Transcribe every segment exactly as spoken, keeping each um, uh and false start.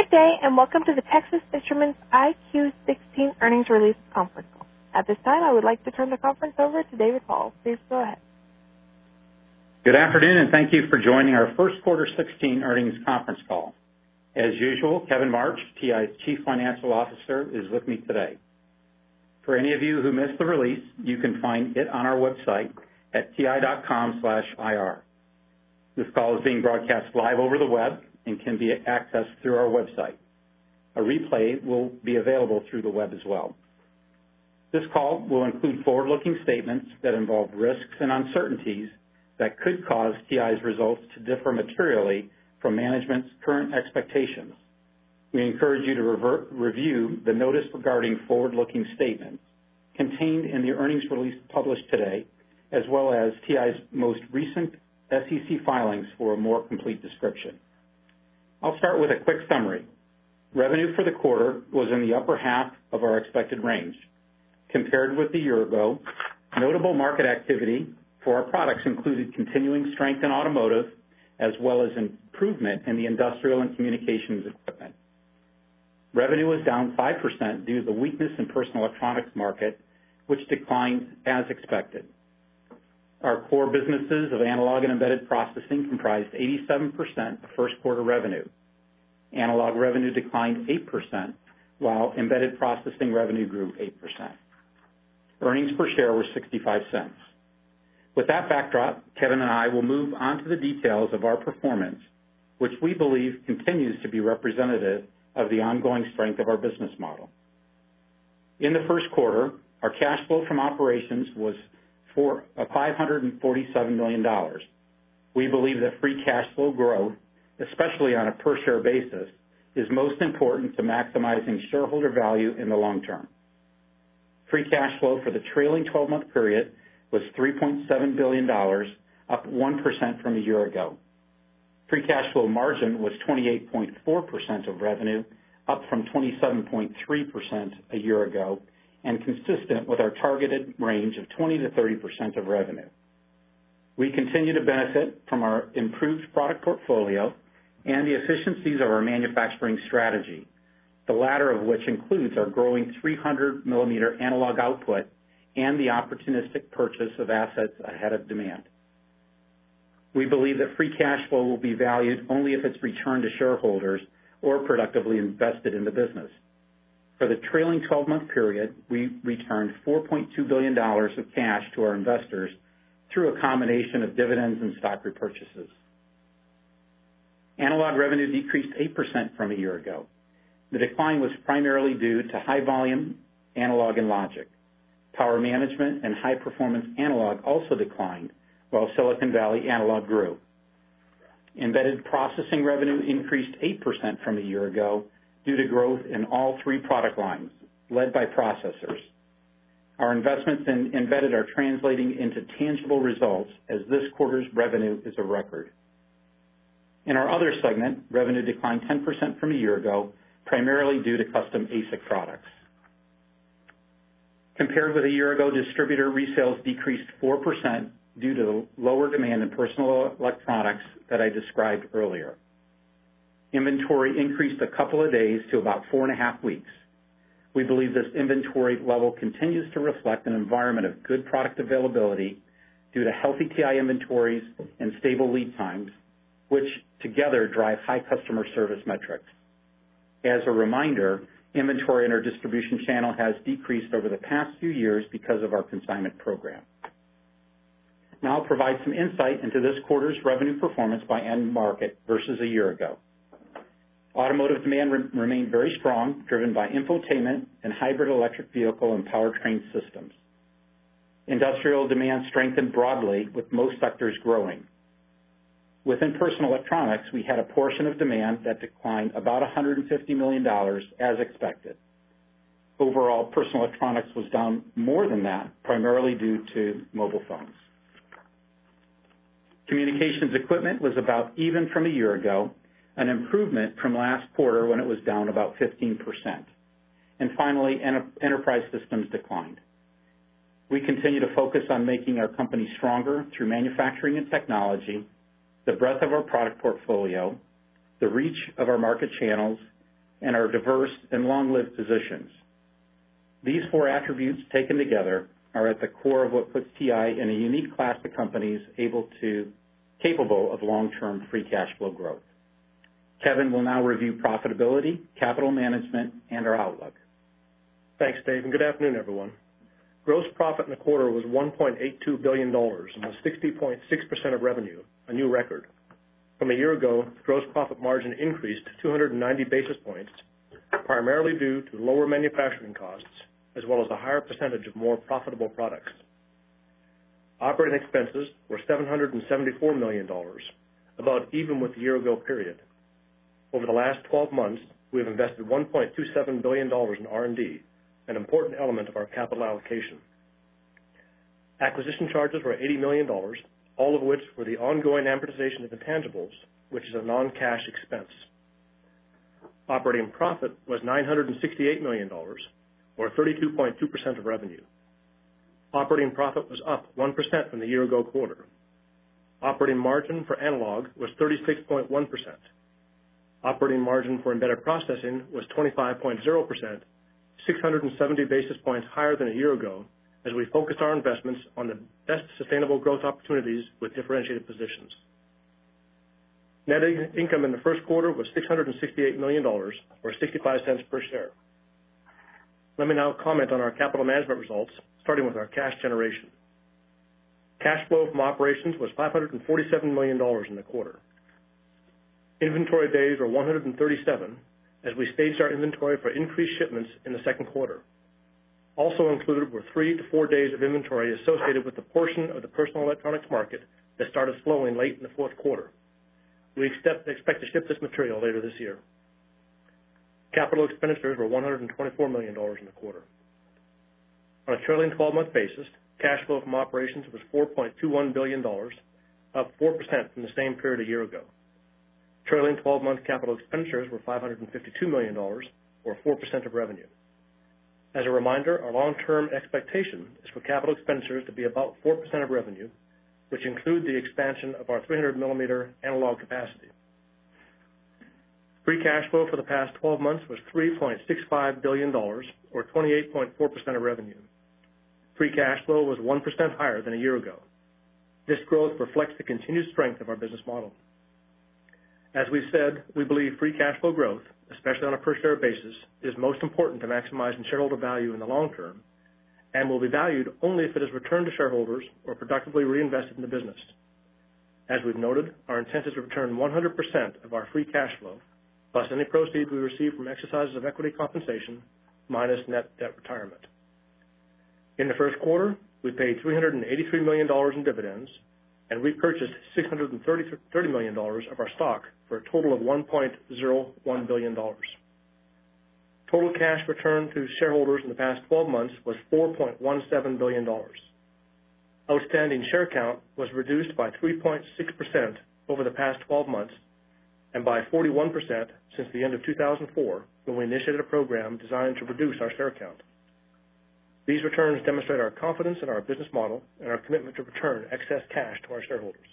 Good day, and welcome to the Texas Instruments I Q sixteen earnings release conference call. At this time, I would like to turn the conference over to David Paul. Please go ahead. Good afternoon, and thank you for joining our first quarter sixteen earnings conference call. As usual, Kevin March, T I's Chief Financial Officer, is with me today. For any of you who missed the release, you can find it on our website at ti.com slash IR. This call is being broadcast live over the web and can be accessed through our website. A replay will be available through the web as well. This call will include forward-looking statements that involve risks and uncertainties that could cause T I's results to differ materially from management's current expectations. We encourage you to revert, review the notice regarding forward-looking statements contained in the earnings release published today, as well as T I's most recent S E C filings for a more complete description. I'll start with a quick summary. Revenue for the quarter was in the upper half of our expected range. Compared with a year ago, notable market activity for our products included continuing strength in automotive, as well as improvement in the industrial and communications equipment. Revenue was down five percent due to the weakness in personal electronics market, which declined as expected. Our core businesses of analog and embedded processing comprised eighty-seven percent of first quarter revenue. Analog revenue declined eight percent, while embedded processing revenue grew eight percent. Earnings per share were sixty-five cents. With that backdrop, Kevin and I will move on to the details of our performance, which we believe continues to be representative of the ongoing strength of our business model. In the first quarter, our cash flow from operations was for five hundred forty-seven million dollars. We believe that free cash flow growth, especially on a per-share basis, is most important to maximizing shareholder value in the long term. Free cash flow for the trailing twelve-month period was three point seven billion dollars, up one percent from a year ago. Free cash flow margin was twenty-eight point four percent of revenue, up from twenty-seven point three percent a year ago, and consistent with our targeted range of twenty to thirty percent of revenue. We continue to benefit from our improved product portfolio and the efficiencies of our manufacturing strategy, the latter of which includes our growing three hundred millimeter analog output and the opportunistic purchase of assets ahead of demand. We believe that free cash flow will be valued only if it's returned to shareholders or productively invested in the business. For the trailing twelve-month period, we returned four point two billion dollars of cash to our investors through a combination of dividends and stock repurchases. Analog revenue decreased eight percent from a year ago. The decline was primarily due to high-volume analog and logic. Power management and high-performance analog also declined, while Silicon Valley analog grew. Embedded processing revenue increased eight percent from a year ago due to growth in all three product lines, led by processors. Our investments in embedded are translating into tangible results as this quarter's revenue is a record. In our other segment, revenue declined ten percent from a year ago, primarily due to custom A S I C products. Compared with a year ago, distributor resales decreased four percent due to the lower demand in personal electronics that I described earlier. Inventory increased a couple of days to about four and a half weeks. We believe this inventory level continues to reflect an environment of good product availability due to healthy T I inventories and stable lead times, which together drive high customer service metrics. As a reminder, inventory in our distribution channel has decreased over the past few years because of our consignment program. Now I'll provide some insight into this quarter's revenue performance by end market versus a year ago. Automotive demand re- remained very strong, driven by infotainment and hybrid electric vehicle and powertrain systems. Industrial demand strengthened broadly, with most sectors growing. Within personal electronics, we had a portion of demand that declined about one hundred fifty million dollars as expected. Overall, personal electronics was down more than that, primarily due to mobile phones. Communications equipment was about even from a year ago, an improvement from last quarter when it was down about fifteen percent. And finally, enter- enterprise systems declined. We continue to focus on making our company stronger through manufacturing and technology, the breadth of our product portfolio, the reach of our market channels, and our diverse and long-lived positions. These four attributes taken together are at the core of what puts T I in a unique class of companies able to, capable of long-term free cash flow growth. Kevin will now review profitability, capital management, and our outlook. Thanks, Dave, and good afternoon, everyone. Gross profit in the quarter was one point eight two billion dollars and was sixty point six percent of revenue, a new record. From a year ago, the gross profit margin increased two hundred ninety basis points, primarily due to lower manufacturing costs, as well as a higher percentage of more profitable products. Operating expenses were seven hundred seventy-four million dollars, about even with the year-ago period. Over the last twelve months, we have invested one point two seven billion dollars in R and D, an important element of our capital allocation. Acquisition charges were eighty million dollars, all of which were the ongoing amortization of intangibles, which is a non-cash expense. Operating profit was nine hundred sixty-eight million dollars, or thirty-two point two percent of revenue. Operating profit was up one percent from the year-ago quarter. Operating margin for analog was thirty-six point one percent. Operating margin for embedded processing was twenty-five point zero percent, six hundred seventy basis points higher than a year ago, as we focused our investments on the best sustainable growth opportunities with differentiated positions. Net income in the first quarter was six hundred sixty-eight million dollars, or sixty-five cents per share. Let me now comment on our capital management results, starting with our cash generation. Cash flow from operations was five hundred forty-seven million dollars in the quarter. Inventory days were one hundred thirty-seven, as we staged our inventory for increased shipments in the second quarter. Also included were three to four days of inventory associated with the portion of the personal electronics market that started flowing late in the fourth quarter. We expect, expect to ship this material later this year. Capital expenditures were one hundred twenty-four million dollars in the quarter. On a trailing twelve-month basis, cash flow from operations was four point two one billion dollars, up four percent from the same period a year ago. Trailing twelve-month capital expenditures were five hundred fifty-two million dollars, or four percent of revenue. As a reminder, our long-term expectation is for capital expenditures to be about four percent of revenue, which include the expansion of our three hundred millimeter analog capacity. Free cash flow for the past twelve months was three point six five billion dollars, or twenty-eight point four percent of revenue. Free cash flow was one percent higher than a year ago. This growth reflects the continued strength of our business model. As we've said, we believe free cash flow growth, especially on a per-share basis, is most important to maximizing shareholder value in the long term, and will be valued only if it is returned to shareholders or productively reinvested in the business. As we've noted, our intent is to return one hundred percent of our free cash flow, plus any proceeds we receive from exercises of equity compensation, minus net debt retirement. In the first quarter, we paid three hundred eighty-three million dollars in dividends and repurchased six hundred thirty million dollars of our stock for a total of one point zero one billion dollars. Total cash returned to shareholders in the past twelve months was four point one seven billion dollars. Outstanding share count was reduced by three point six percent over the past twelve months and by forty-one percent since the end of two thousand four, when we initiated a program designed to reduce our share count. These returns demonstrate our confidence in our business model and our commitment to return excess cash to our shareholders.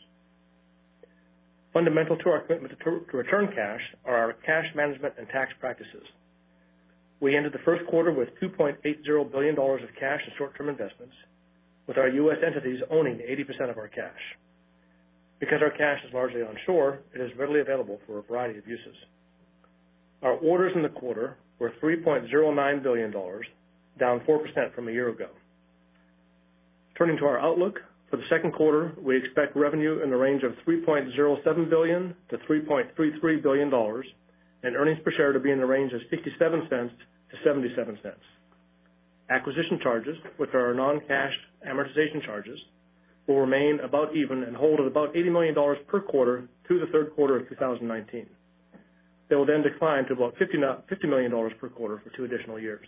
Fundamental to our commitment to, to return cash are our cash management and tax practices. We ended the first quarter with two point eight zero billion dollars of cash and short-term investments, with our U S entities owning eighty percent of our cash. Because our cash is largely onshore, it is readily available for a variety of uses. Our orders in the quarter were three point zero nine billion dollars, down four percent from a year ago. Turning to our outlook, for the second quarter, we expect revenue in the range of three point zero seven billion dollars to three point three three billion dollars, and earnings per share to be in the range of sixty-seven cents to seventy-seven cents. Acquisition charges, which are our non-cash amortization charges, will remain about even and hold at about eighty million dollars per quarter through the third quarter of two thousand nineteen. They will then decline to about fifty million dollars per quarter for two additional years.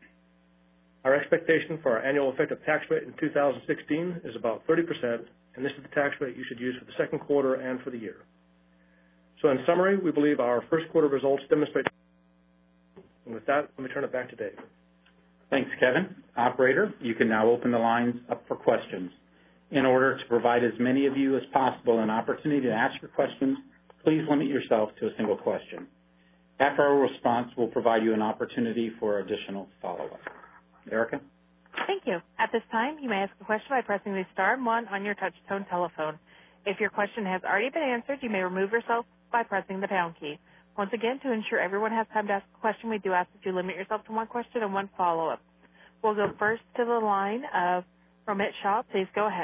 Our expectation for our annual effective tax rate in two thousand sixteen is about thirty percent, and this is the tax rate you should use for the second quarter and for the year. So in summary, we believe our first quarter results demonstrate. And with that, let me turn it back to Dave. Thanks, Kevin. Operator, you can now open the lines up for questions. In order to provide as many of you as possible an opportunity to ask your questions, please limit yourself to a single question. After our response, we'll provide you an opportunity for additional follow-up. Erica? Thank you. At this time, you may ask a question by pressing the star and one on your touch-tone telephone. If your question has already been answered, you may remove yourself by pressing the pound key. Once again, to ensure everyone has time to ask a question, we do ask that you limit yourself to one question and one follow-up. We'll go first to the line of Romit Shah. Please go ahead.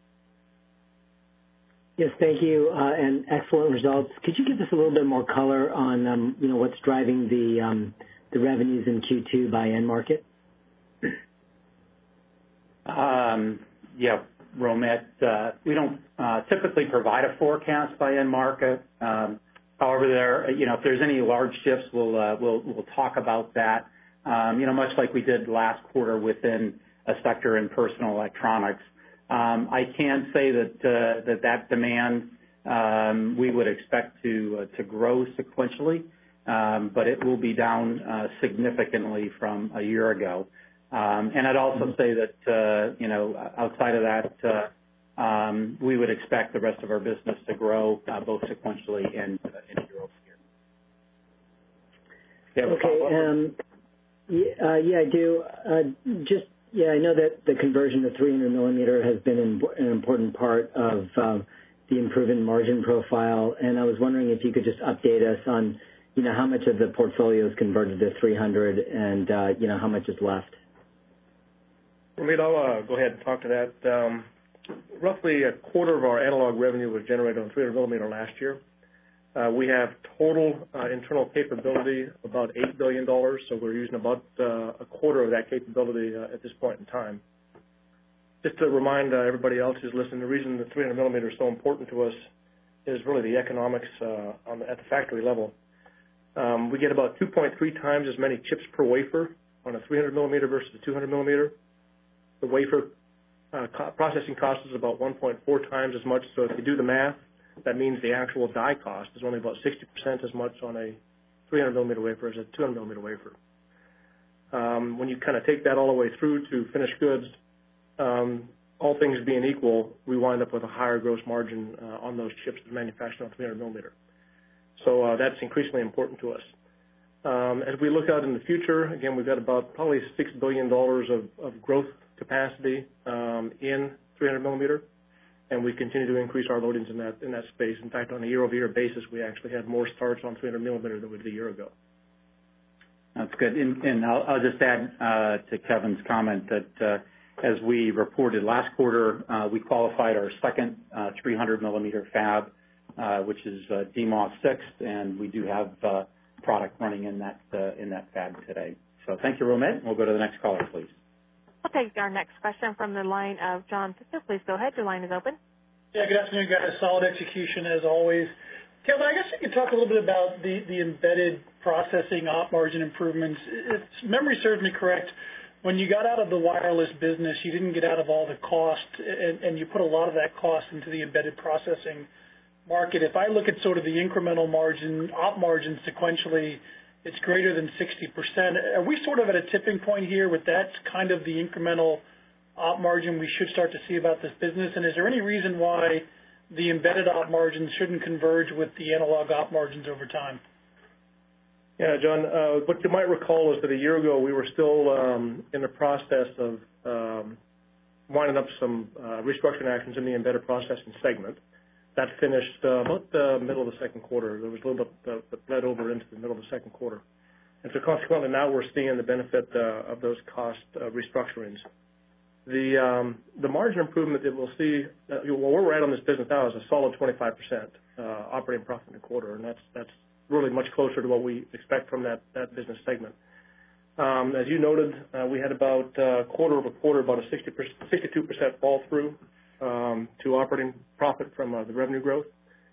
Yes, thank you, uh, and excellent results. Could you give us a little bit more color on, um, you know, what's driving the um, the revenues in Q two by end market? Um, yeah, Romit, uh, we don't uh, typically provide a forecast by end market. Um, however, there, you know, if there's any large shifts, we'll uh, we'll we'll talk about that. Um, you know, much like we did last quarter within a sector in personal electronics. Um, I can say that uh, that that demand um, we would expect to uh, to grow sequentially, um, but it will be down uh, significantly from a year ago. Um, and I'd also say that uh, you know outside of that, uh, um, we would expect the rest of our business to grow uh, both sequentially and uh, and year over year. Okay. Um, yeah, uh, yeah, I do. Uh, just. Yeah, I know that the conversion to three hundred millimeter has been an important part of um, the improving margin profile, and I was wondering if you could just update us on, you know, how much of the portfolio is converted to three hundred, and uh, you know, how much is left. Romit, I'll uh, go ahead and talk to that. Um, roughly a quarter of our analog revenue was generated on three hundred millimeter last year. Uh, we have total uh, internal capability about eight billion dollars, so we're using about uh, a quarter of that capability uh, at this point in time. Just to remind uh, everybody else who's listening, the reason the three hundred millimeter is so important to us is really the economics uh, on the, at the factory level. Um, we get about two point three times as many chips per wafer on a three hundred millimeter versus a two hundred millimeter. The wafer uh, co- processing cost is about one point four times as much, so if you do the math, that means the actual die cost is only about sixty percent as much on a three hundred millimeter wafer as a two hundred millimeter wafer. Um, when you kind of take that all the way through to finished goods, um, all things being equal, we wind up with a higher gross margin uh, on those chips that are manufactured on three hundred millimeter. So uh, that's increasingly important to us. Um, as we look out in the future, again, we've got about probably six billion dollars of, of growth capacity um, in three hundred millimeter. And we continue to increase our loadings in that in that space. In fact, on a year-over-year basis, we actually had more starts on three hundred millimeter than we did a year ago. That's good. And, and I'll, I'll just add uh, to Kevin's comment that uh, as we reported last quarter, uh, we qualified our second uh, three hundred millimeter fab, uh, which is uh, D M O S six, and we do have uh, product running in that uh, in that fab today. So thank you, Romit. We'll go to the next caller, please. We'll take our next question from the line of John Fisher. Please go ahead. Your line is open. Yeah, good afternoon, guys. Solid execution as always. Kevin, I guess you could talk a little bit about the, the embedded processing op margin improvements. If memory serves me correct, when you got out of the wireless business, you didn't get out of all the cost, and, and you put a lot of that cost into the embedded processing market. If I look at sort of the incremental margin, op margin sequentially, it's greater than sixty percent. Are we sort of at a tipping point here with that kind of the incremental op margin we should start to see about this business? And is there any reason why the embedded op margins shouldn't converge with the analog op margins over time? Yeah, John, uh, what you might recall is that a year ago we were still um, in the process of um, winding up some uh, restructuring actions in the embedded processing segment. That finished uh, about the middle of the second quarter. There was a little bit uh, that bled over into the middle of the second quarter. And so consequently now we're seeing the benefit uh, of those cost uh, restructurings. The um, the margin improvement that we'll see, uh, well, where we're at on this business now is a solid twenty-five percent uh, operating profit in the quarter, and that's that's really much closer to what we expect from that, that business segment. Um, as you noted, uh, we had about uh, quarter over quarter about a sixty percent, sixty-two percent fall through um, to operating profit from uh, the revenue growth.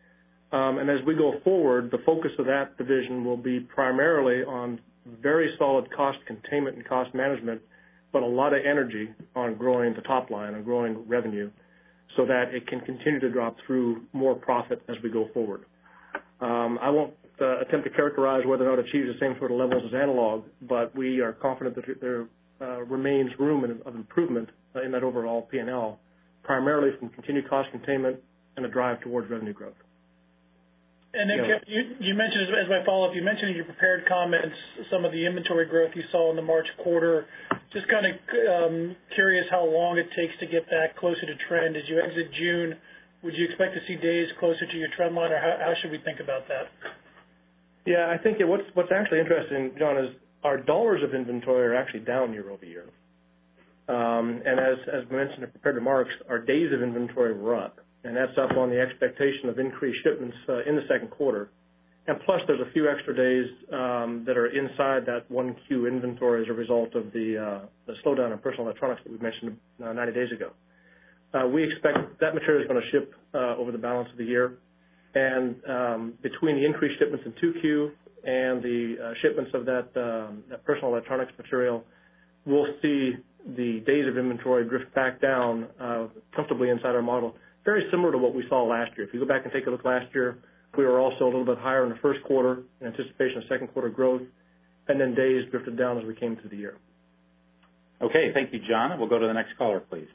Um, and as we go forward, the focus of that division will be primarily on very solid cost containment and cost management, but a lot of energy on growing the top line and growing revenue so that it can continue to drop through more profit as we go forward. Um, I won't uh, attempt to characterize whether or not it achieves the same sort of levels as analog, but we are confident that there uh, remains room in, of improvement uh, in that overall P and L, primarily from continued cost containment and a drive towards revenue growth. And then you, know, you, you mentioned, as my follow-up, you mentioned in your prepared comments some of the inventory growth you saw in the March quarter. Just kind of um, curious how long it takes to get back closer to trend. As you exit June, would you expect to see days closer to your trend line, or how, how should we think about that? Yeah, I think what's what's actually interesting, John, is our dollars of inventory are actually down year over year. Um, and as, as mentioned in prepared remarks, our days of inventory were up, and that's up on the expectation of increased shipments uh, in the second quarter. And plus, there's a few extra days um, that are inside that one Q inventory as a result of the, uh, the slowdown in personal electronics that we mentioned uh, ninety days ago. Uh, we expect that material is going to ship uh, over the balance of the year. And um, between the increased shipments in two Q and the uh, shipments of that, um, that personal electronics material, we'll see the days of inventory drift back down uh, comfortably inside our model, very similar to what we saw last year. If you go back and take a look last year, we were also a little bit higher in the first quarter in anticipation of second quarter growth, and then days drifted down as we came through the year. Okay, thank you, John. We'll go to the next caller, please.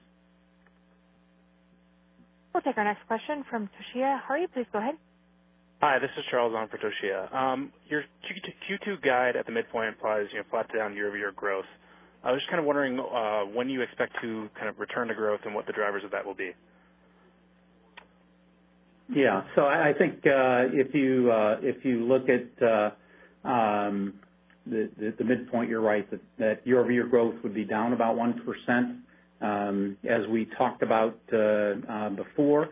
We'll take our next question from Toshiya Hari. Please go ahead. Hi, this is Charles on for Toshiya. Um, your Q two guide at the midpoint implies, you know, flat to down year-over-year growth. I was just kind of wondering uh, when you expect to kind of return to growth and what the drivers of that will be. Yeah, so I think uh, if you uh, if you look at uh, um, the, the the midpoint, you're right that, that year-over-year growth would be down about one percent. Um, as we talked about uh, uh, before,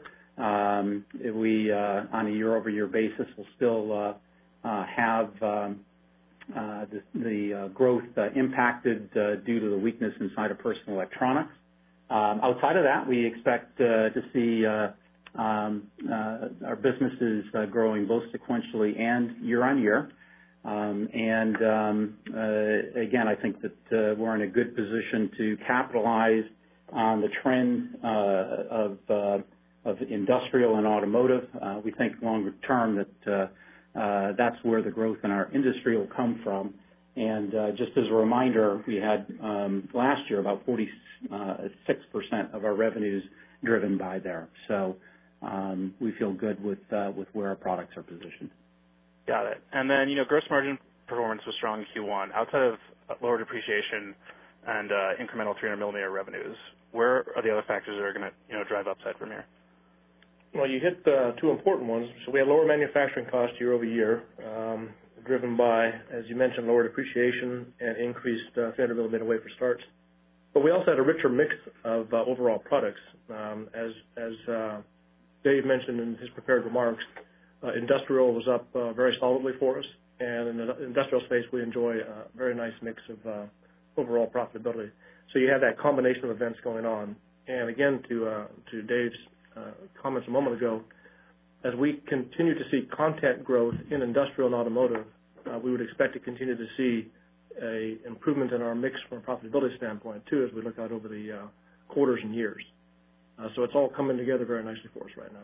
um, we uh, on a year-over-year basis will still uh, uh, have um, uh, the, the uh, growth uh, impacted uh, due to the weakness inside of personal electronics. Um, outside of that, we expect uh, to see uh, um, uh, our businesses uh, growing both sequentially and year on year. Um, and um, uh, again, I think that uh, we're in a good position to capitalize on the trend uh, of, uh, of industrial and automotive. Uh, we think longer term that uh, uh, that's where the growth in our industry will come from. And uh, just as a reminder, we had um, last year about forty-six percent of our revenues driven by there. So um, we feel good with uh, with where our products are positioned. Got it. And then, you know, gross margin performance was strong in Q one. Outside of lower depreciation and uh, incremental three hundred millimeter revenues, where are the other factors that are going to, you know, drive upside from here? Well, you hit uh, two important ones. So we had lower manufacturing costs year over year, um, driven by, as you mentioned, lower depreciation and increased uh, three hundred millimeter wafer starts. But we also had a richer mix of uh, overall products. Um, as as uh, Dave mentioned in his prepared remarks, uh, industrial was up uh, very solidly for us. And in the industrial space, we enjoy a very nice mix of uh, overall profitability. So you have that combination of events going on. And again, to uh, to Dave's uh, comments a moment ago, as we continue to see content growth in industrial and automotive, uh, we would expect to continue to see a improvement in our mix from a profitability standpoint, too, as we look out over the uh, quarters and years. Uh, so it's all coming together very nicely for us right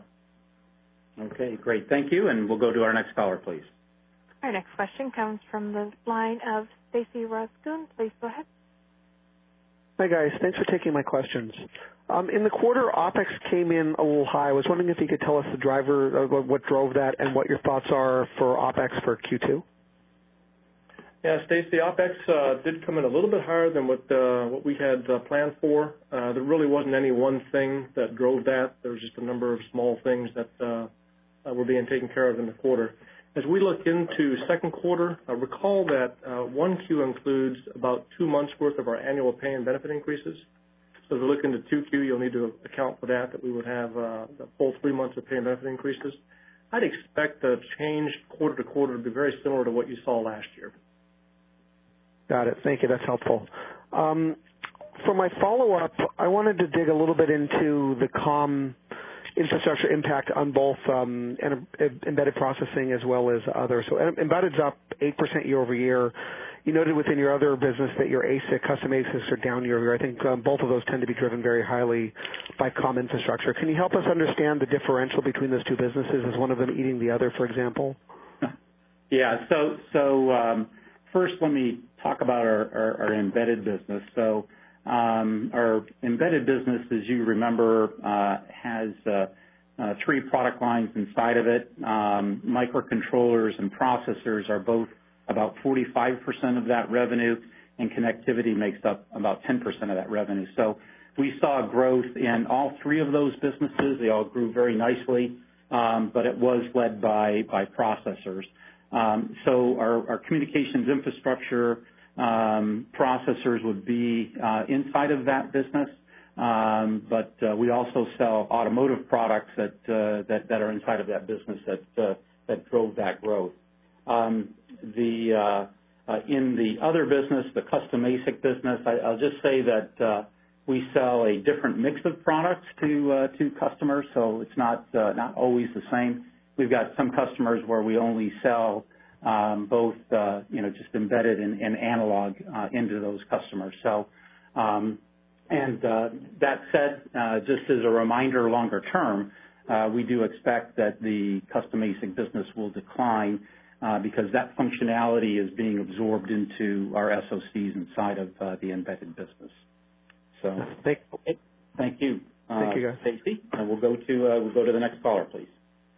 now. Okay, great. Thank you. And we'll go to our next caller, please. Our next question comes from the line of Stacy Rasgon. Please go ahead. Hi, guys. Thanks for taking my questions. Um, in the quarter, OpEx came in a little high. I was wondering if you could tell us the driver, uh, what drove that, and what your thoughts are for OpEx for Q two. Yeah, Stacy, OpEx uh, did come in a little bit higher than what uh, what we had uh, planned for. Uh, there really wasn't any one thing that drove that. There was just a number of small things that uh, were being taken care of in the quarter. As we look into second quarter, uh, recall that uh, one Q includes about two months' worth of our annual pay and benefit increases. So as we look into two Q, you'll need to account for that, that we would have uh, the full three months of pay and benefit increases. I'd expect the change quarter to quarter to be very similar to what you saw last year. Got it. Thank you. That's helpful. Um, for my follow-up, I wanted to dig a little bit into the comm infrastructure impact on both um, embedded processing as well as others. So embedded's up eight percent year over year. You noted within your other business that your A S I C, custom A S I Cs are down year over year. I think um, both of those tend to be driven very highly by comm infrastructure. Can you help us understand the differential between those two businesses? Is one of them eating the other, for example? Yeah. So, so um, first, let me talk about our, our, our embedded business. So, um, our embedded business, as you remember, uh, has uh, uh, three product lines inside of it. Um, microcontrollers and processors are both about forty-five percent of that revenue, and connectivity makes up about ten percent of that revenue. So we saw growth in all three of those businesses. They all grew very nicely, um, but it was led by, by processors. Um, so our, our communications infrastructure um, processors would be uh, inside of that business, um, but uh, we also sell automotive products that, uh, that, that are inside of that business that, uh, that drove that growth. Um, the, uh, uh, in the other business, the custom A S I C business, I, I'll just say that uh, we sell a different mix of products to uh, to customers, so it's not uh, not always the same. We've got some customers where we only sell um, both, uh, you know, just embedded and, and analog uh, into those customers. So, um, and uh, that said, uh, just as a reminder, longer term, uh, we do expect that the custom A S I C business will decline uh, because that functionality is being absorbed into our S O Cs inside of uh, the embedded business. So, thank, okay. Thank you, uh, thank you, guys. Stacy. And we'll go to uh, we'll go to the next caller, please.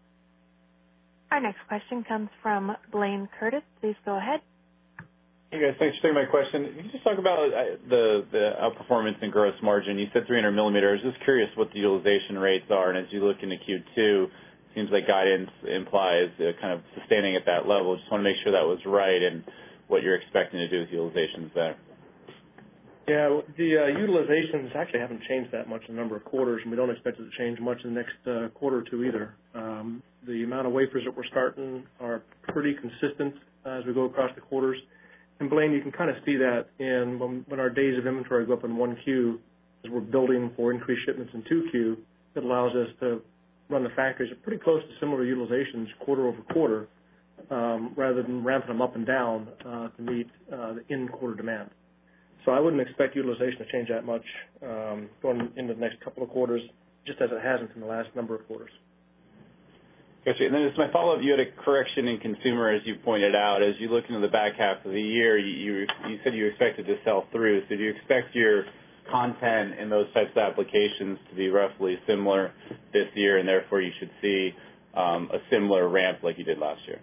Our next question comes from Blaine Curtis. Please go ahead. Hey guys, thanks for taking my question. Can you just talk about uh, the the outperformance in gross margin? You said three hundred millimeter. I was just curious what the utilization rates are, and as you look into Q two, it seems like guidance implies uh, kind of sustaining at that level. Just want to make sure that was right and what you're expecting to do with utilizations there. Yeah, the uh, utilizations actually haven't changed that much in a number of quarters, and we don't expect it to change much in the next uh, quarter or two either. Um, the amount of wafers that we're starting are pretty consistent uh, as we go across the quarters. And, Blaine, you can kind of see that in when, when our days of inventory go up in one Q, as we're building for increased shipments in two Q, it allows us to run the factories at pretty close to similar utilizations quarter over quarter um, rather than ramping them up and down uh, to meet uh, the in-quarter demand. So I wouldn't expect utilization to change that much um, going into the next couple of quarters, just as it hasn't in the last number of quarters. Gotcha. And then as my follow-up, you had a correction in consumer, as you pointed out. As you look into the back half of the year, you, you, you said you expected to sell through. So do you expect your content in those types of applications to be roughly similar this year, and therefore you should see um, a similar ramp like you did last year?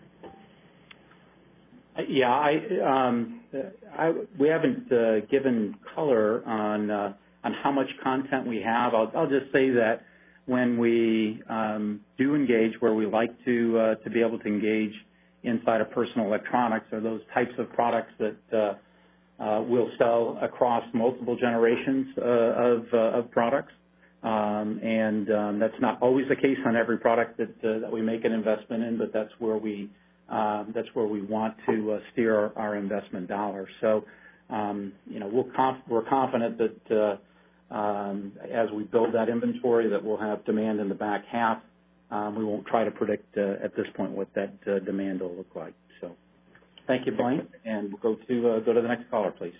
Yeah, I, um, I, we haven't uh, given color on uh, on how much content we have. I'll, I'll just say that when we um, do engage, where we like to uh, to be able to engage inside of personal electronics, are those types of products that uh, uh, will sell across multiple generations uh, of uh, of products, um, and um, that's not always the case on every product that uh, that we make an investment in, but that's where we Um, that's where we want to uh, steer our, our investment dollars. So, um, you know, we'll conf- we're confident that uh, um, as we build that inventory, that we'll have demand in the back half. Um, we won't try to predict uh, at this point what that uh, demand will look like. So, thank you, Blaine, and we'll go to uh, go to the next caller, please.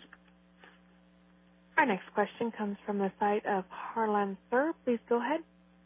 Our next question comes from the site of Harlan Sur. Please go ahead.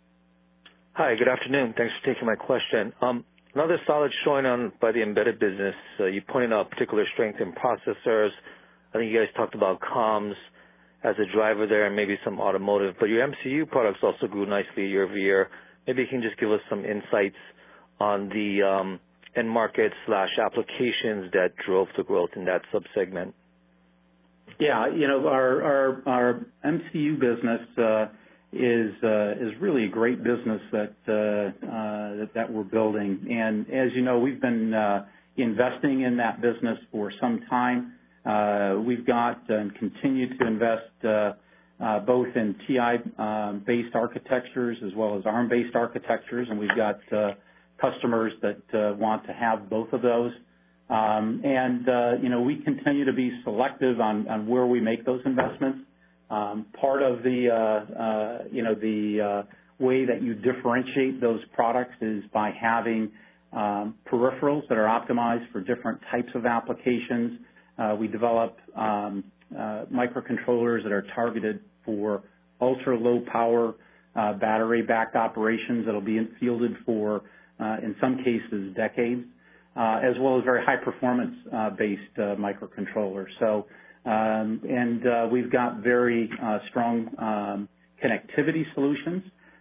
Hi, good afternoon. Thanks for taking my question. Um, Another solid showing on by the embedded business. Uh, you pointed out particular strength in processors. I think you guys talked about comms as a driver there and maybe some automotive. But your M C U products also grew nicely year over year. Maybe you can just give us some insights on the um, end market slash applications that drove the growth in that subsegment. Yeah, you know, our our, our M C U business uh, is uh, is really a great business that, uh, uh, that that we're building. And as you know, we've been uh, investing in that business for some time. Uh, we've got and continue to invest uh, uh, both in T I-based um, architectures as well as ARM-based architectures, and we've got uh, customers that uh, want to have both of those. Um, and uh, you know, we continue to be selective on, on where we make those investments. Um, part of the, uh, uh, you know, the uh, way that you differentiate those products is by having um, peripherals that are optimized for different types of applications. Uh, we develop um, uh, microcontrollers that are targeted for ultra-low power uh, battery-backed operations that will be fielded for, uh, in some cases, decades, uh, as well as very high-performance-based uh, uh, microcontrollers. So. Um, and uh, we've got very uh, strong um, connectivity solutions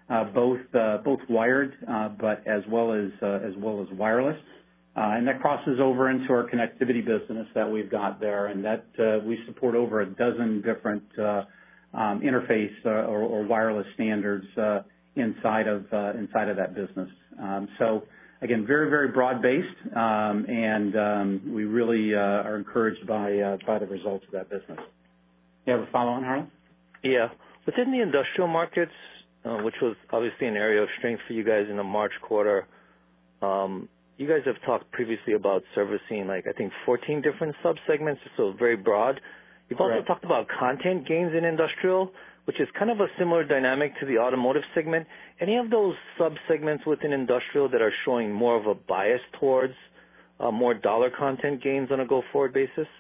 uh, both uh, both wired, uh, but as well as uh, as well as wireless. Uh, and that crosses over into our connectivity business that we've got there, and that uh, we support over a dozen different uh, um, interface uh, or, or wireless standards uh, inside of uh, inside of that business. Um, so again, very very broad based, um, and um, we really uh, are encouraged by uh, by the results of that business. You have a follow on, Harlan? Yeah, within the industrial markets, uh, which was obviously an area of strength for you guys in the March quarter. Um, You guys have talked previously about servicing, like, I think fourteen different subsegments, so very broad. You've also Right. talked about content gains in industrial, which is kind of a similar dynamic to the automotive segment. Any of those subsegments within industrial that are showing more of a bias towards uh, more dollar content gains on a go-forward basis?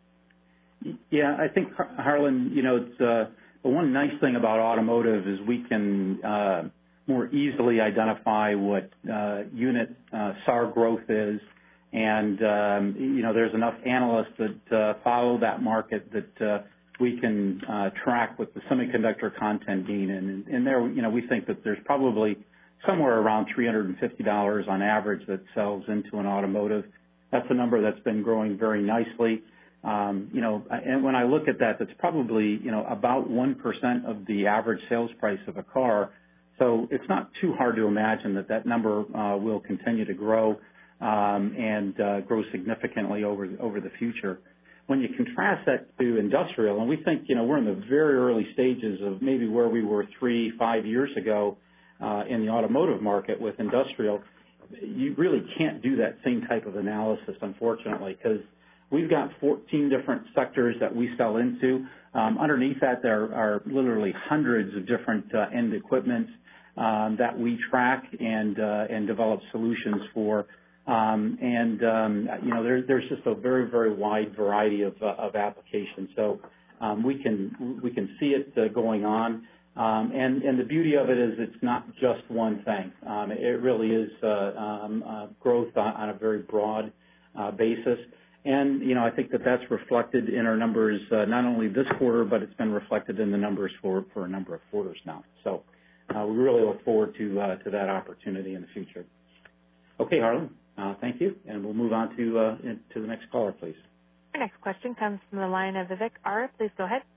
Yeah, I think, Harlan, you know, it's, uh, the one nice thing about automotive is we can uh, more easily identify what uh, unit uh, S A R growth is, and um, you know there's enough analysts that uh, follow that market that uh, we can uh, track what the semiconductor content gain in. And, and there, you know, we think that there's probably somewhere around three hundred fifty dollars on average that sells into an automotive. That's a number that's been growing very nicely. Um, you know, and when I look at that, that's probably you know about one percent of the average sales price of a car. So it's not too hard to imagine that that number uh, will continue to grow um, and uh, grow significantly over over the future. When you contrast that to industrial, and we think you know we're in the very early stages of maybe where we were three, five years ago uh, in the automotive market with industrial, you really can't do that same type of analysis, unfortunately, because we've got fourteen different sectors that we sell into. Um, underneath that, there are literally hundreds of different uh, end equipments Um, that we track and uh, and develop solutions for, um, and um, you know there, there's just a very very wide variety of, uh, of applications. So um, we can we can see it uh, going on, um, and and the beauty of it is it's not just one thing. Um, it really is uh, um, uh, growth on, on a very broad uh, basis, and you know I think that that's reflected in our numbers uh, not only this quarter, but it's been reflected in the numbers for for a number of quarters now. So. Uh, we really look forward to uh, to that opportunity in the future. Okay, Harlan, uh, thank you, and we'll move on to uh, in, to the next caller, please. Our next question comes from the line of Vivek Arya. Please go ahead.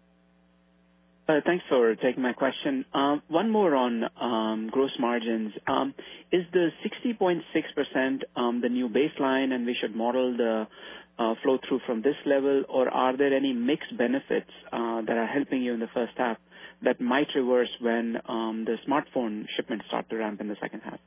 Uh, thanks for taking my question. Um, one more on um, gross margins. Um, is the sixty point six percent um, the new baseline, and we should model the uh, flow through from this level, or are there any mixed benefits uh, that are helping you in the first half that might reverse when um, the smartphone shipments start to ramp in the second half?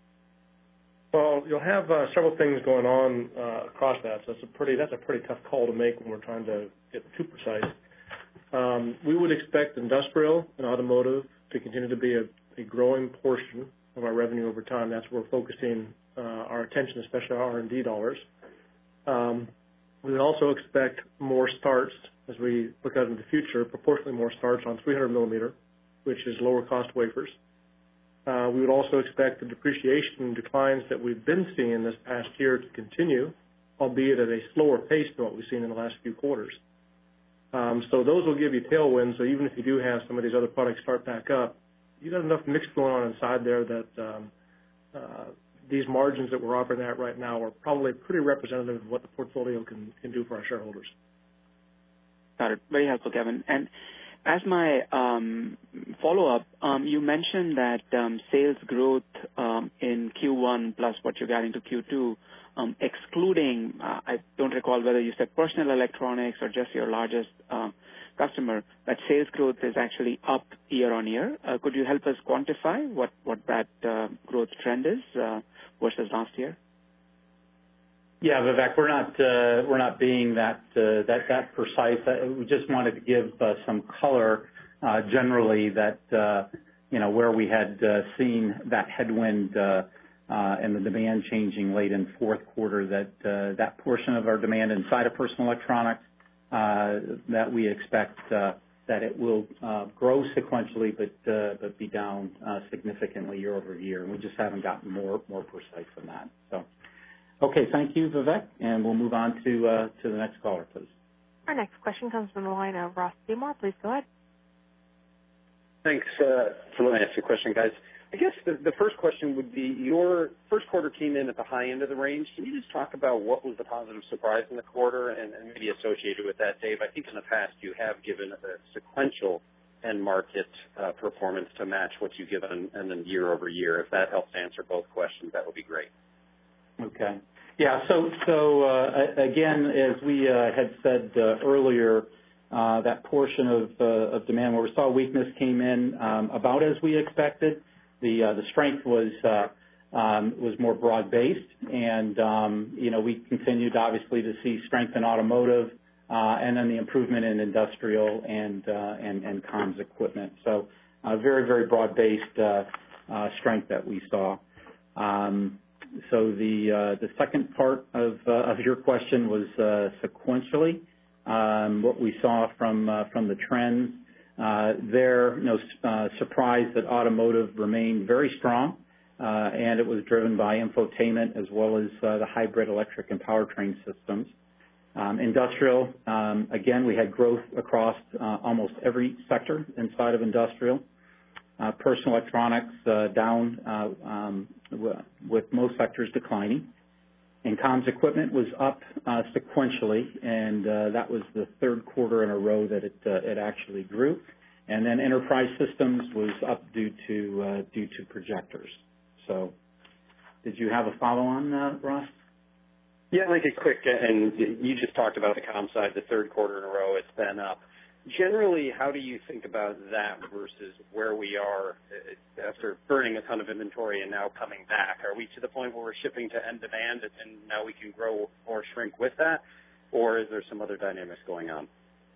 Well, you'll have uh, several things going on uh, across that. So it's a pretty that's a pretty tough call to make when we're trying to get too precise. Um, we would expect industrial and automotive to continue to be a, a growing portion of our revenue over time. That's where we're focusing uh, our attention, especially our R and D dollars. Um, we would also expect more starts as we look out into the future, proportionally more starts on three hundred millimeter, which is lower cost wafers. Uh, we would also expect the depreciation declines that we've been seeing this past year to continue, albeit at a slower pace than what we've seen in the last few quarters. Um, so those will give you tailwinds. So even if you do have some of these other products start back up, you got enough mix going on inside there that um, uh, these margins that we're operating at right now are probably pretty representative of what the portfolio can, can do for our shareholders. Got it. Very helpful, Kevin. And as my um, follow-up, um, you mentioned that um, sales growth um, in Q one plus what you're getting to Q two, um, excluding, uh, I don't recall whether you said personal electronics or just your largest uh, customer, that sales growth is actually up year on year. Uh, could you help us quantify what, what that uh, growth trend is uh, versus last year? Yeah, Vivek, we're not uh, we're not being that uh, that that precise. Uh, we just wanted to give uh, some color uh, generally that uh, you know where we had uh, seen that headwind uh, uh, and the demand changing late in fourth quarter. That uh, that portion of our demand inside of personal electronics uh, that we expect uh, that it will uh, grow sequentially, but uh, but be down uh, significantly year over year. And we just haven't gotten more more precise than that. So. Okay, thank you, Vivek, and we'll move on to uh, to the next caller, please. Our next question comes from the line of Ross Seymour. Please go ahead. Thanks uh, for letting me ask you a question, guys. I guess the, the first question would be, your first quarter came in at the high end of the range. Can you just talk about what was the positive surprise in the quarter, and, and maybe associated with that, Dave? I think in the past you have given a sequential end market uh, performance to match what you give on, and then year over year. If that helps answer both questions, that would be great. Okay. Yeah. So, so uh, again, as we uh, had said uh, earlier, uh, that portion of, uh, of demand where we saw weakness came in um, about as we expected. The uh, the strength was uh, um, was more broad based, and um, you know we continued obviously to see strength in automotive, uh, and then the improvement in industrial and uh, and, and comms equipment. So, uh, very very broad based uh, uh, strength that we saw. Um, So the uh, the second part of uh, of your question was uh, sequentially um, what we saw from uh, from the trends. Uh, there, no uh, surprise that automotive remained very strong, uh, and it was driven by infotainment as well as uh, the hybrid electric and powertrain systems. Um, industrial, um, again, we had growth across uh, almost every sector inside of industrial. Uh, personal electronics uh, down uh, um, w- with most sectors declining. And comms equipment was up uh, sequentially, and uh, that was the third quarter in a row that it uh, it actually grew. And then enterprise systems was up due to uh, due to projectors. So, did you have a follow-on, uh, Ross? Yeah, like a quick, and you just talked about the comm side, the third quarter in a row it's been up. Generally, how do you think about that versus where we are after burning a ton of inventory and now coming back? Are we to the point where we're shipping to end demand and now we can grow or shrink with that, or is there some other dynamics going on?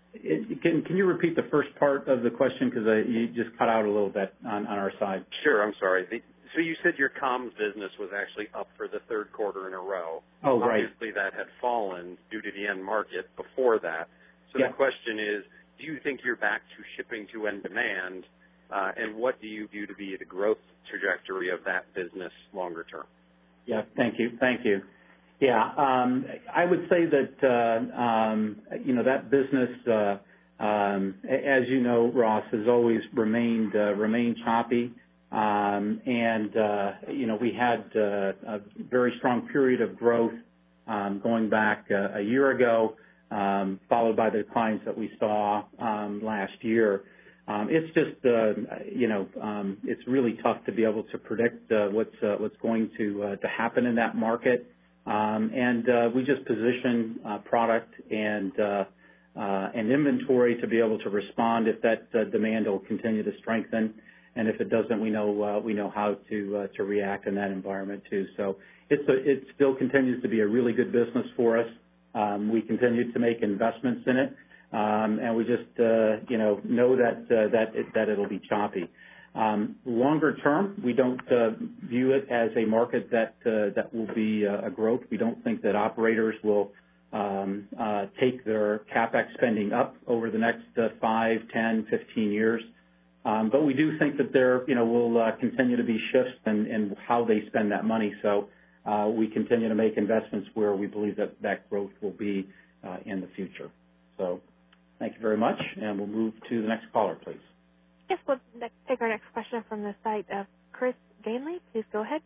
It, can, can you repeat the first part of the question because you just cut out a little bit on, on our side? Sure, I'm sorry. The, so you said your comms business was actually up for the third quarter in a row. Oh, right. Obviously, that had fallen due to the end market before that. So yeah. The question is, do you think you're back to shipping to end demand, uh, and what do you view to be the growth trajectory of that business longer term? Yeah, thank you. Thank you. Yeah, um, I would say that, uh, um, you know, that business, uh, um, as you know, Ross, has always remained uh, remained choppy. Um, and, uh, you know, we had uh, a very strong period of growth um, going back uh, a year ago. Um, followed by the declines that we saw um, last year. Um, it's just, uh, you know, um, it's really tough to be able to predict uh, what's uh, what's going to uh, to happen in that market, um, and uh, we just position uh, product and uh, uh, and inventory to be able to respond if that uh, demand will continue to strengthen, and if it doesn't, we know uh, we know how to uh, to react in that environment too. So it's a, it still continues to be a really good business for us. Um, we continue to make investments in it, um, and we just, uh, you know, know that uh, that it, that it'll be choppy. Um, longer term, we don't uh, view it as a market that uh, that will be uh, a growth. We don't think that operators will um, uh, take their CapEx spending up over the next uh, five, ten, fifteen years. Um, but we do think that there, you know, will uh, continue to be shifts in, in how they spend that money. So. Uh, we continue to make investments where we believe that that growth will be uh, in the future. So thank you very much, and we'll move to the next caller, please. Yes, we'll take our next question from the site of Chris Ganley. Please go ahead.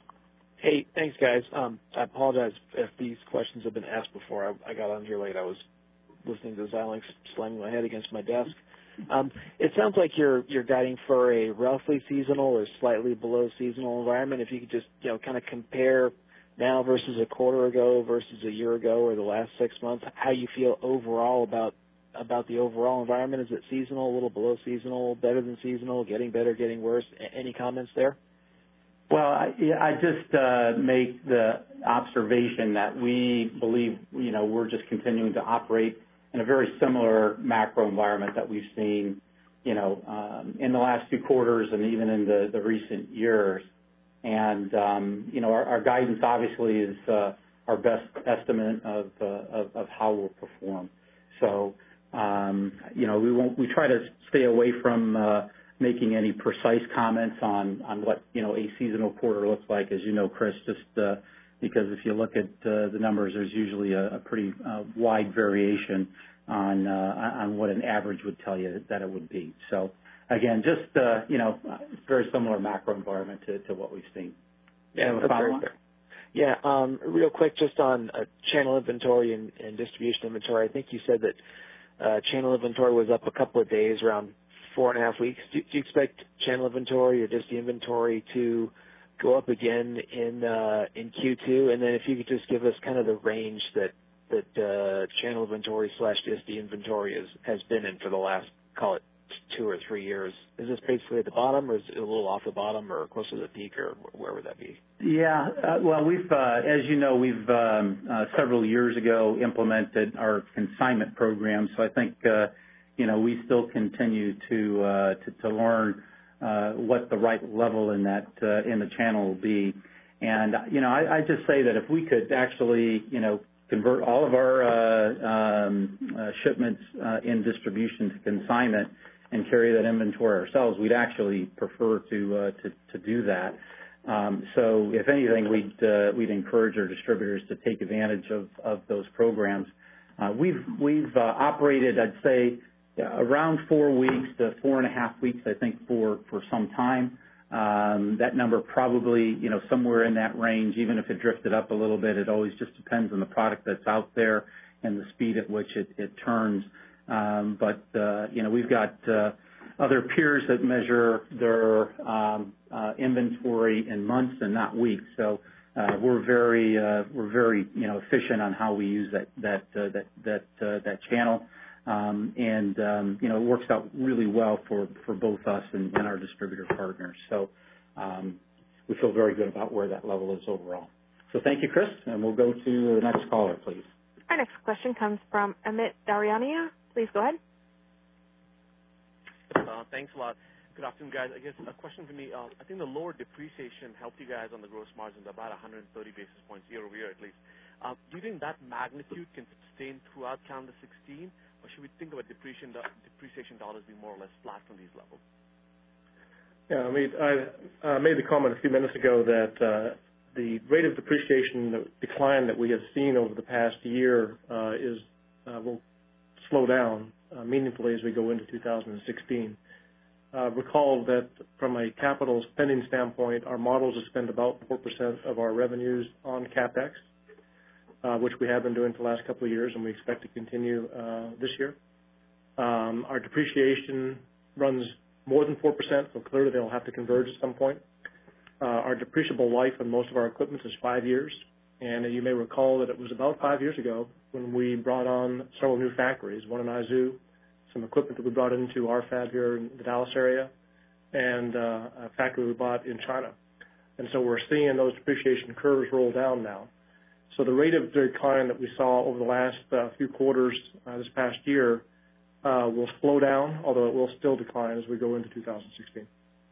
Hey, thanks, guys. Um, I apologize if these questions have been asked before. I, I got on here late. I was listening to Xilinx slamming my head against my desk. Um, it sounds like you're you're guiding for a roughly seasonal or slightly below seasonal environment. If you could just you know kind of compare now versus a quarter ago versus a year ago or the last six months, how you feel overall about about the overall environment. Is it seasonal, a little below seasonal, better than seasonal, getting better, getting worse? A- any comments there? Well, I, I just uh, make the observation that we believe you know we're just continuing to operate in a very similar macro environment that we've seen, you know, um, in the last two quarters and even in the, the recent years. And, um, you know, our, our guidance obviously is uh, our best estimate of, uh, of, of how we'll perform. So, um, you know, we won't, we try to stay away from uh, making any precise comments on, on what, you know, a seasonal quarter looks like, as you know, Chris, just uh, because if you look at uh, the numbers, there's usually a, a pretty uh, wide variation on uh, on what an average would tell you that it would be. So again, just, uh, you know, it's very similar macro environment to, to what we've seen. Yeah, that's very fair. Yeah, um, real quick, just on uh, channel inventory and, and distribution inventory, I think you said that uh, channel inventory was up a couple of days, around four and a half weeks. Do, do you expect channel inventory or disti inventory to go up again in uh, in Q two? And then if you could just give us kind of the range that that uh, channel inventory slash disti inventory is, has been in for the last, call it, two or three years. Is this basically at the bottom, or is it a little off the bottom, or close to the peak, or where would that be? Yeah, uh, well, we've, uh, as you know, we've um, uh, several years ago implemented our consignment program. So I think, uh, you know, we still continue to uh, to, to learn uh, what the right level in that uh, in the channel will be. And you know, I, I just say that if we could actually, you know, convert all of our uh, um, uh, shipments uh, in distribution to consignment and carry that inventory ourselves, we'd actually prefer to uh, to, to do that. Um, so, if anything, we'd uh, we'd encourage our distributors to take advantage of, of those programs. Uh, we've we've uh, operated, I'd say, around four weeks to four and a half weeks, I think, for for some time. Um, that number probably, you know, somewhere in that range. Even if it drifted up a little bit, it always just depends on the product that's out there and the speed at which it, it turns. Um, but, uh, you know, we've got uh, other peers that measure their um, uh, inventory in months and not weeks. So uh, we're very, uh, we're very, you know, efficient on how we use that that uh, that that uh, that channel, um, and um, you know, it works out really well for, for both us and, and our distributor partners. So um, we feel very good about where that level is overall. So thank you, Chris, and we'll go to the next caller, please. Our next question comes from Amit Daryanani. Please go ahead. Uh, thanks a lot. Good afternoon, guys. I guess a question for me. Uh, I think the lower depreciation helped you guys on the gross margins about one hundred thirty basis points year over year at least. Uh, do you think that magnitude can sustain throughout calendar sixteen, or should we think about depreciation, depreciation dollars being more or less flat from these levels? Yeah, I mean, I uh, made the comment a few minutes ago that uh, the rate of depreciation decline that we have seen over the past year uh, is uh, will slow down uh, meaningfully as we go into two thousand sixteen. Uh, recall that from a capital spending standpoint, our model is to spend about four percent of our revenues on CapEx, uh, which we have been doing for the last couple of years, and we expect to continue uh, this year. Um, our depreciation runs more than four percent, so clearly they'll have to converge at some point. Uh, our depreciable life on most of our equipment is five years, and you may recall that it was about five years ago when we brought on several new factories, one in Aizu, some equipment that we brought into our fab here in the Dallas area, and uh, a factory we bought in China. And so we're seeing those depreciation curves roll down now. So the rate of decline that we saw over the last uh, few quarters uh, this past year uh, will slow down, although it will still decline as we go into two thousand sixteen.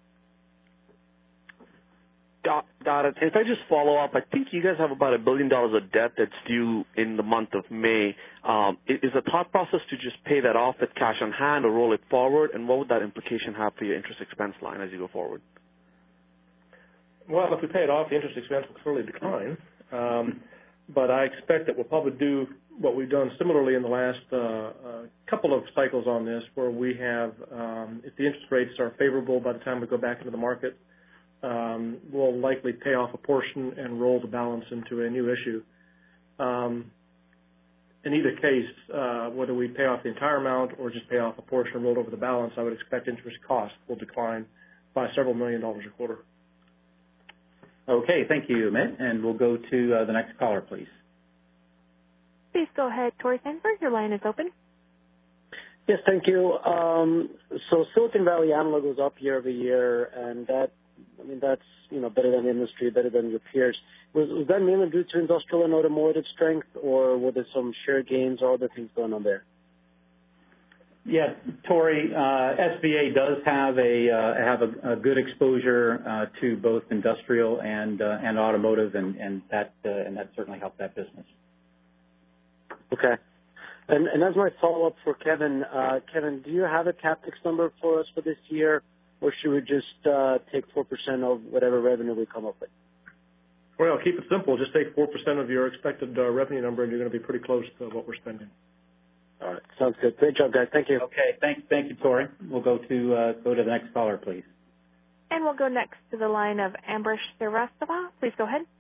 Got, got it. If I just follow up, I think you guys have about a billion dollars of debt that's due in the month of May. Um, is the thought process to just pay that off with cash on hand or roll it forward? And what would that implication have for your interest expense line as you go forward? Well, if we pay it off, the interest expense will clearly decline. Um, but I expect that we'll probably do what we've done similarly in the last uh, uh, couple of cycles on this, where we have, um, if the interest rates are favorable by the time we go back into the market, Um, we'll likely pay off a portion and roll the balance into a new issue. Um, in either case, uh, whether we pay off the entire amount or just pay off a portion and roll over the balance, I would expect interest costs will decline by several million dollars a quarter. Okay, thank you, Amit. And we'll go to uh, the next caller, please. Please go ahead, Tore Sandberg. Your line is open. Yes, thank you. Um, so Silicon Valley analog was up year over year, and that I mean, that's, you know, better than the industry, better than your peers. Was, was that mainly due to industrial and automotive strength, or were there some share gains or other things going on there? Yeah, Tori, uh, S V A does have a uh, have a, a good exposure uh, to both industrial and uh, and automotive, and and that uh, and that certainly helped that business. Okay. And, and as my follow-up for Kevin, uh, Kevin, do you have a CapEx number for us for this year? Or should we just uh, take four percent of whatever revenue we come up with? Well, keep it simple. Just take four percent of your expected uh, revenue number, and you're going to be pretty close to what we're spending. All right. Sounds good. Great job, guys. Thank you. Okay. Thank, thank you, Tori. We'll go to uh, go to the next caller, please. And we'll go next to the line of Ambrish Srivastava. Please go ahead.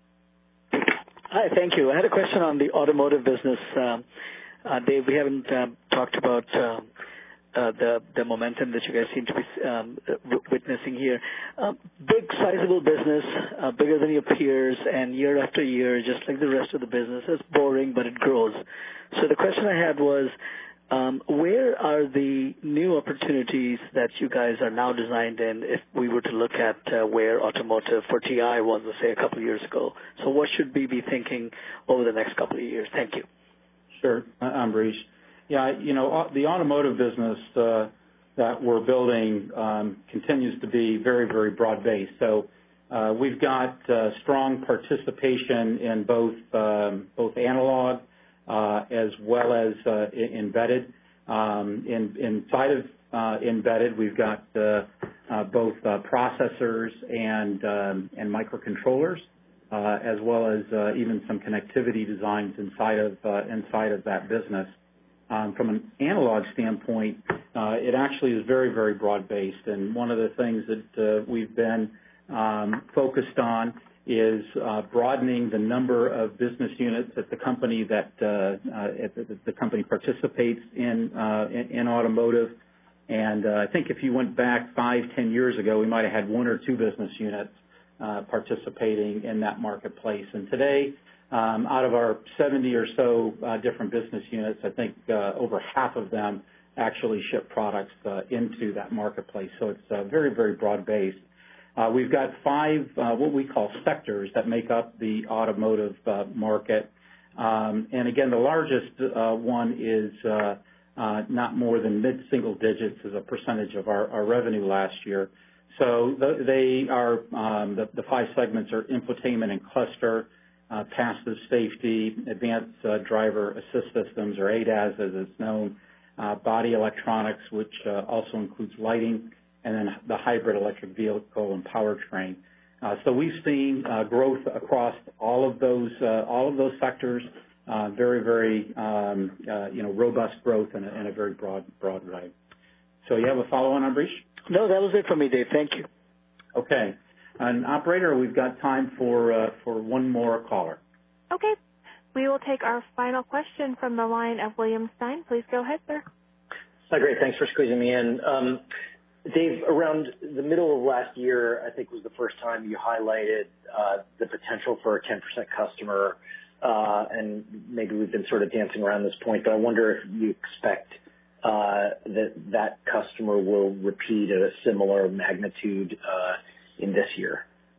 Hi, thank you. I had a question on the automotive business. Um, uh, Dave, we haven't um, talked about um, uh, the the momentum that you guys seem to be um, w- witnessing here. Um, big, sizable business, uh, bigger than your peers, and year after year, just like the rest of the business, it's boring, but it grows. So the question I had was, um, where are the new opportunities that you guys are now designed in if we were to look at uh, where automotive for T I was, let's say, a couple of years ago? So what should we be thinking over the next couple of years? Thank you. Sure, Ambrish. Yeah, you know, the automotive business uh, that we're building um, continues to be very, very broad-based. So uh, we've got uh, strong participation in both um, both analog uh, as well as uh, embedded. Um, in, inside of uh, embedded, we've got uh, uh, both uh, processors and um, and microcontrollers, uh, as well as uh, even some connectivity designs inside of uh, inside of that business. Um, from an analog standpoint, uh, it actually is very, very broad-based, and one of the things that uh, we've been um, focused on is uh, broadening the number of business units at the company that uh, uh, at the, the company participates in, uh, in in automotive. And uh, I think if you went back five, ten years ago, we might have had one or two business units uh, participating in that marketplace. And today, Um, out of our seventy or so uh, different business units, I think uh, over half of them actually ship products uh, into that marketplace. So it's uh, very, very broad-based. Uh, we've got five uh, what we call sectors that make up the automotive uh, market. Um, and again, the largest uh, one is uh, uh, not more than mid-single digits as a percentage of our, our revenue last year. So the, they are um, the, the five segments are infotainment and cluster, Uh, passive safety, advanced uh, driver assist systems, or A D A S as it's known, uh, body electronics, which uh, also includes lighting, and then the hybrid electric vehicle and powertrain. Uh, so we've seen uh, growth across all of those uh, all of those sectors. Uh, very, very um, uh, you know robust growth in a, in a very broad broad way. So you have a follow-on, Ambrish? No, that was it for me, Dave. Thank you. Okay. And operator, we've got time for uh, for one more caller. Okay. We will take our final question from the line of William Stein. Please go ahead, sir. Hi, great. Thanks for squeezing me in. Um, Dave, around the middle of last year, I think was the first time you highlighted uh, the potential for a ten percent customer, uh, and maybe we've been sort of dancing around this point, but I wonder if you expect uh, that that customer will repeat at a similar magnitude uh in this year.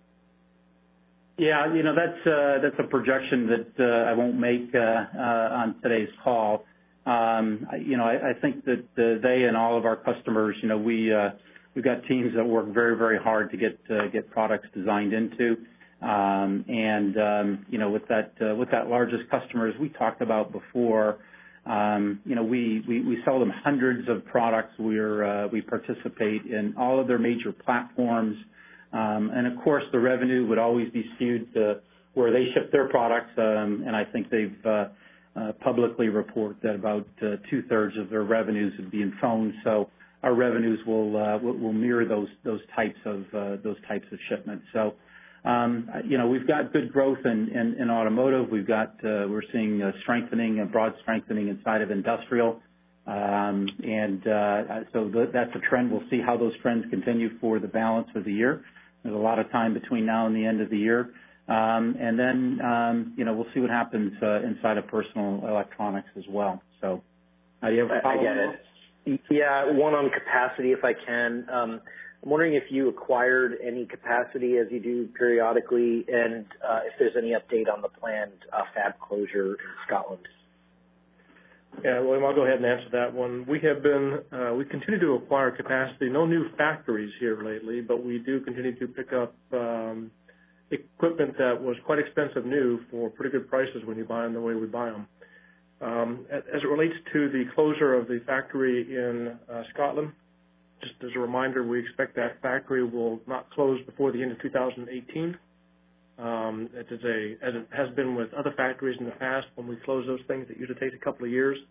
Yeah, you know, that's uh, that's a projection that uh, I won't make uh, uh, on today's call. Um, you know, I, I think that uh, they and all of our customers, you know, we uh, we've got teams that work very, very hard to get uh, get products designed into, um, and um, you know, with that uh, with that largest customer, as we talked about before, um, you know, we, we we sell them hundreds of products. We're uh, we participate in all of their major platforms. Um, and, of course, the revenue would always be skewed to where they ship their products, um, and I think they've uh, uh, publicly reported that about uh, two-thirds of their revenues would be in phones. So our revenues will uh, will, will mirror those those types of uh, those types of shipments. So, um, you know, we've got good growth in, in, in automotive. We've got uh, we're seeing uh, strengthening, a broad strengthening inside of industrial. Um, and uh, so th- that's a trend. We'll see how those trends continue for the balance of the year. There's a lot of time between now and the end of the year. Um, and then, um, you know, we'll see what happens uh, inside of personal electronics as well. So, uh, you have a I get it. Yeah, one on capacity, if I can. Um, I'm wondering if you acquired any capacity as you do periodically, and uh, if there's any update on the planned uh, fab closure in Scotland. Yeah, William, I'll go ahead and answer that one. We have been, uh, we continue to acquire capacity. No new factories here lately, but we do continue to pick up um, equipment that was quite expensive new for pretty good prices when you buy them the way we buy them. Um, as it relates to the closure of the factory in uh, Scotland, just as a reminder, we expect that factory will not close before the end of two thousand eighteen. Um, it is a, as it has been with other factories in the past, when we close those things, it usually takes a couple of years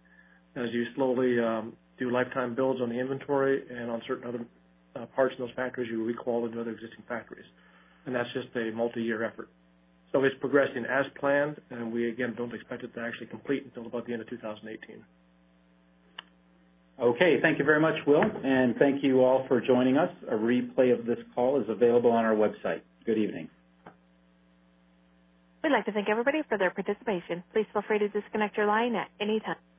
as you slowly um, do lifetime builds on the inventory and on certain other uh, parts in those factories, you requal into other existing factories. And that's just a multi-year effort. So it's progressing as planned, and we, again, don't expect it to actually complete until about the end of two thousand eighteen. Okay, thank you very much, Will, and thank you all for joining us. A replay of this call is available on our website. Good evening. We'd like to thank everybody for their participation. Please feel free to disconnect your line at any time.